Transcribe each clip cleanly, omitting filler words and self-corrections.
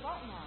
voting on?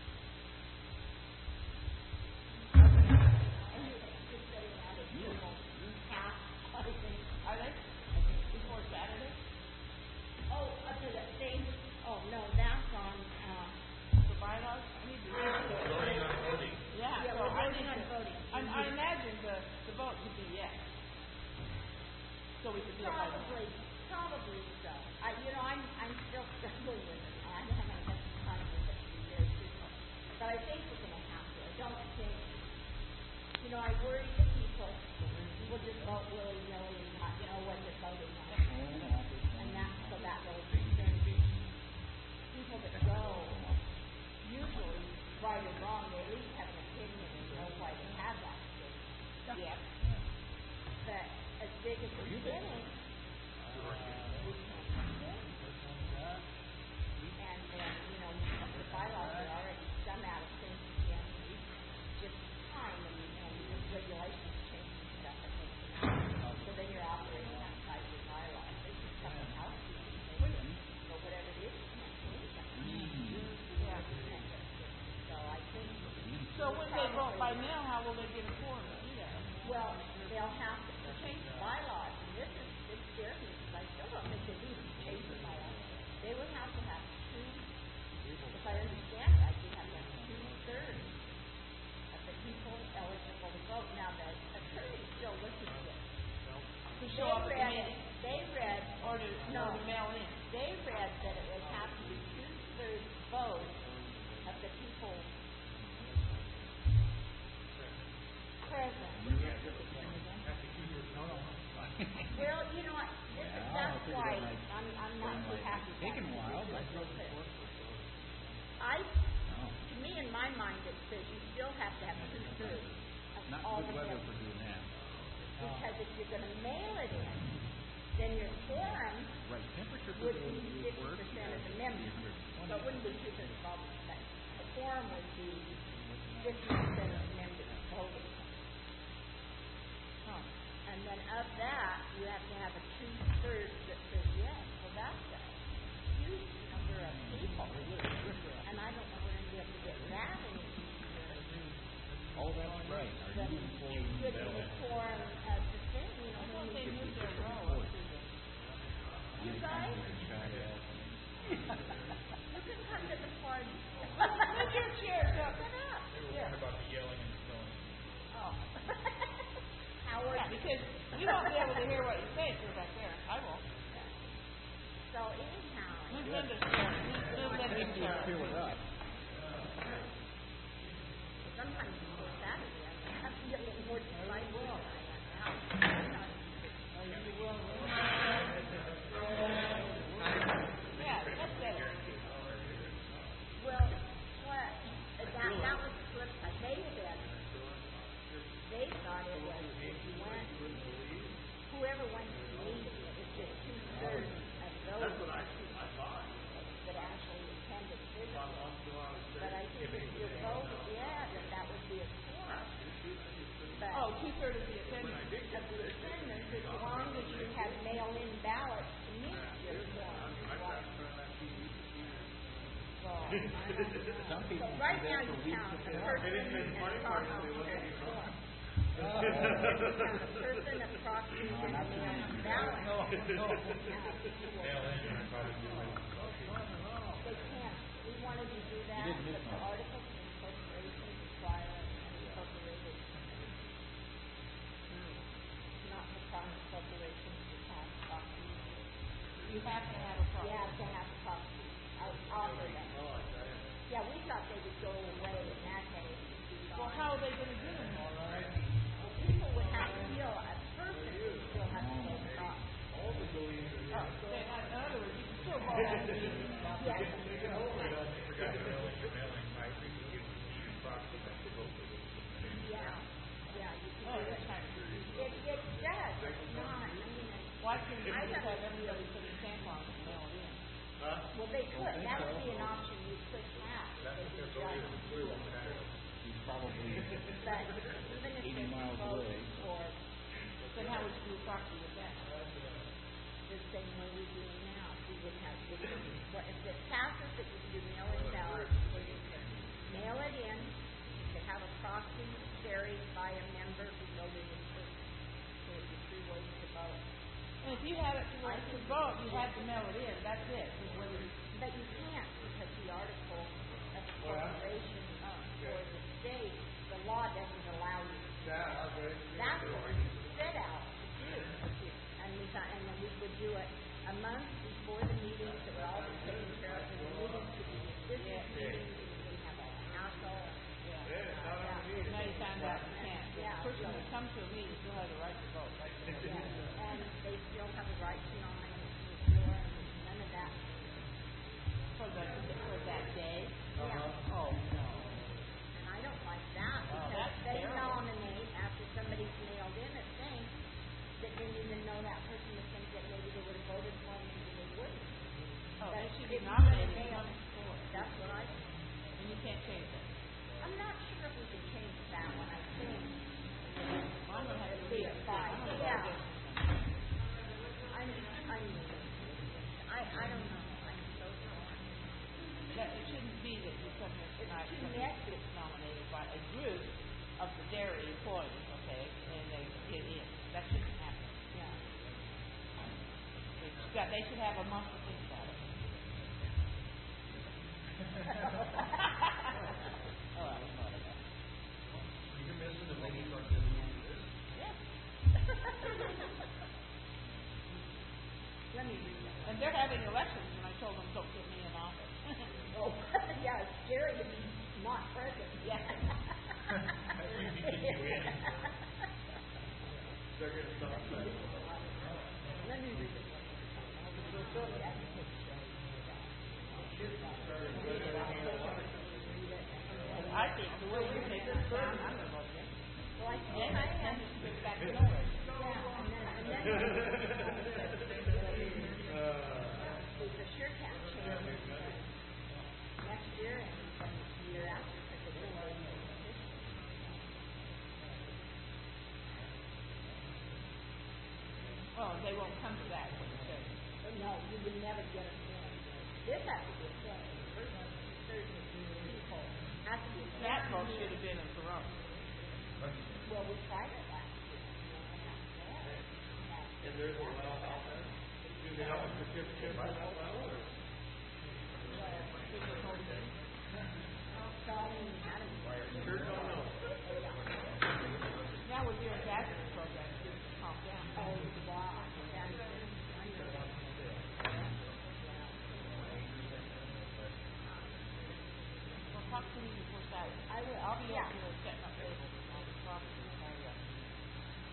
Are they? Before Saturday? Oh, up to the thing. Oh, no, that's on, The bylaws? I need to Voting on voting. Yeah, yeah, so we're I voting need on to, voting. I imagine the vote could be yes. So we could do it by the Probably so. I'm still struggling with it. I haven't had much time with it for years, but I think we're going to have to. I don't think, I worry that people will just vote willy-nilly and not know what they're voting on. And so that will concern people that go, usually, right or wrong, they at least have an opinion and know why they have that opinion. Yeah. But as big as it's getting, we can't come in. And then, the bylaws are already some out of things again. Just time and regulations change and stuff. So then you're operating outside your bylaws. There's just something else you can change. But whatever it is, you can't change it. Yeah. So I think. So when they vote by mail, how will they get a quorum to do that? Well, they'll have to change the bylaws, and this scares me because I still don't think they need to change the bylaws. They would have to have if I understand right, you have to have 2/3 of the people eligible to vote. Now, the attorney's still looking at it. To show up at the meeting? They read, or to mail in? They read that it would have to be 2/3 vote of the people present. Well, that's why I'm not too happy. It's taken a while, but to me, in my mind, it says you still have to have 2/3 of not all good the weather votes. for doing that. Because if you're going to mail it in, then your quorum Right, temperature would be 50% of the members. So it wouldn't be 2/3 of all the members. The quorum would be 50% of the members voting. And then of that, you have to have a 2/3 that says yes. Well, that's a huge number of people. And I don't know when we're going to be able to get that in easier. Oh, that's right. Are you employing Getting the quorum of the thing, I thought they moved their row up to the... You guys, you can come to the party. Put your chairs up. Sit up. They were worried about the yelling and snoring. Oh. Howard. Yeah, because we won't be able to hear what you say if you're back there. I will. So anyhow, Move Linda's chair. Move Linda's chair. Fill it up. sometimes before Saturday, I have to get a little more decisive than I am now. Yeah, that's better. Well, that was the flip side. They thought it was if you went, whoever went to the meeting, it was just 2/3 of those that actually attended physically. But I think if you voted yes, that would be a quorum. But 2/3 of the attendance. of the attendance, as long as you had mail-in ballots to meet your quorum. Some people So right do now that for you weeks count if the they person want. and proxy. You count the person, a proxy, and the mail-in ballot. Mail in, I probably do it. They can't. We wanted to do that, You didn't miss but the much. articles of incorporation require an incorporated, not-for-profit corporations to have proxies. You have to have a You problem. have to have proxies. I offer them. Yeah, we thought they would go away in that day. Well, how are they going to do it? People would have to feel, a person would still have to go across. In other words, you can still vote at the meeting. Yes. If you forgot to mail in your mailing, I think you give the proxy that you vote for. Yeah, you can Oh, do that's it. kind of crazy. It does, it's not, Why can't you just have everybody put a stamp on it and mail it in? well, they could, that would be an option you could have. That's They what would they're just voting do on it. Saturday. He's probably But even if 80 they miles vote away. for Then how would you do a proxy with that? the same way we're doing now, we would have, if it passes that you can do mail-in ballots for your vote, you had to mail it in, that's it. Whether you, But you can't because the article of the corporation or the state, the law doesn't allow you. That's what we set out to do. And we thought, and then we would do it a month before the meetings, so we're all taken care of, and the meetings could be the business meetings, and we have all the hassle. now you found out you can't. Yeah. The person who comes to a meeting still has a right to vote. Right? Yeah. And they still have a right to nominate the floor, and none of that. For that day? Yeah. Oh, no. And I don't like that Oh, because that's they terrible. nominate after somebody's mailed in a thing that didn't even know that person was going to get, maybe they would have voted for him, maybe they wouldn't. Oh, But they should if be you nominated get a mail- once before. That's what I think. And you can't change that. I'm not sure if we can change that one. I think Well, I'm going to have to be read a it. five. I'm gonna Yeah. go get it. I don't know. I'm so sorry. That it shouldn't be that you come here tonight too and messy. gets nominated by a group of the dairy employees, okay, and they get in. That shouldn't happen. Yeah. They should have a month to think about it. Oh, I was not about it. You're missing the ladies aren't doing this. Yeah. Let me read that. And they're having elections, and I told them, don't get me in office. Oh, yeah, it's scary to be not present. Yeah. Let me read it. I think the way you take this down, I'm going to vote yes. Well, I think Then I it am. just gets back to normal. The sure can't change next year and the year after because it will be Oh, they won't come to that, what you're saying. no, you would never get a feeling. This has to be a feeling. Certain people has to be a That feeling. vote should have been in Corona. Well, we tried it last year. And that's there. And there's a lot out there. Do they have a certificate by that level or? Sure don't know. Now with your ambassador program, it's just calm down. Oh, wow. Well, talk to me before Saturday. I will. I'll be Yeah. over here setting up tables and all this property.